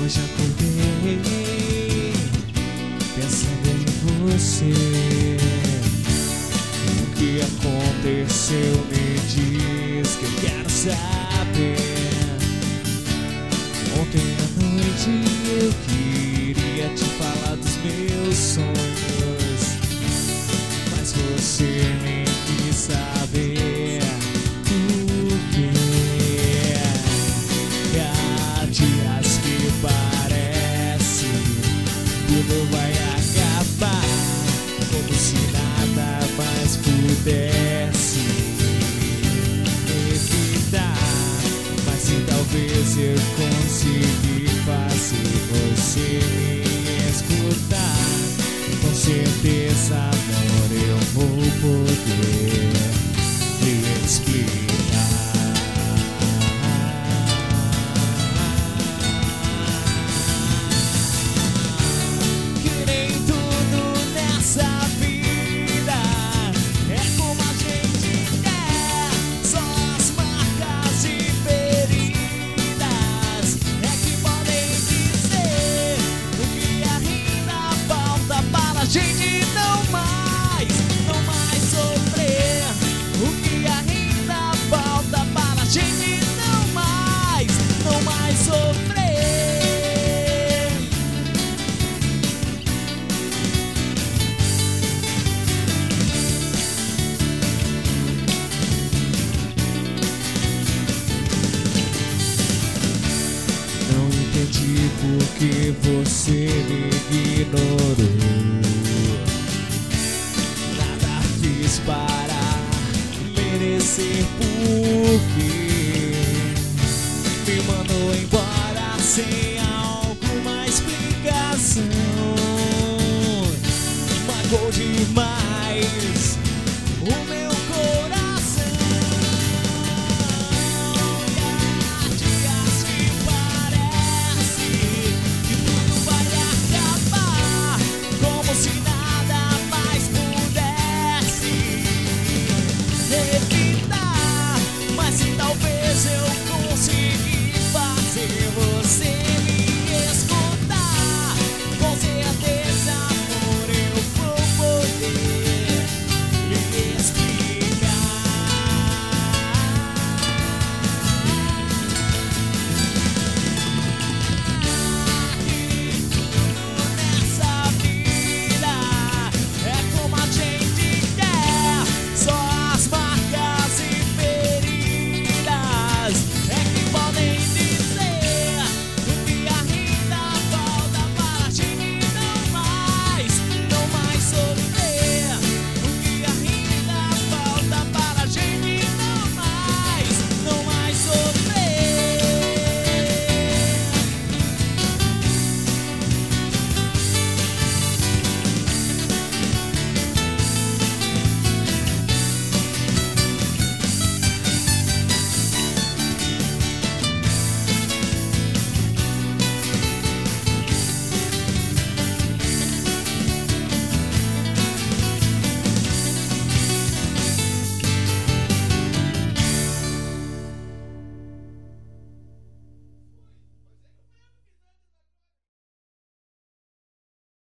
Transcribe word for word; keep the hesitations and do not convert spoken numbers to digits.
Hoje acordei pensando em você. O que aconteceu me diz que eu quero saber. Ontem à noite eu queria te falar dos meus sonhos, mas você nem quis saber o que é. Há dias que parece tudo vai acabar, como se nada mais pudesse evitar. Mas se talvez eu conseguir fazer você me escutar, com certeza, amor, eu vou poder lhe explicar. Que nem tudo nessa vida é como a gente quer. Só as marcas e feridas é que podem dizer o que ainda falta para a gente não mais, não mais sofrer. O que ainda falta para a gente não mais, não mais sofrer. Não entendi por que você me ignorou. Nada fiz para merecer, porque me mandou embora.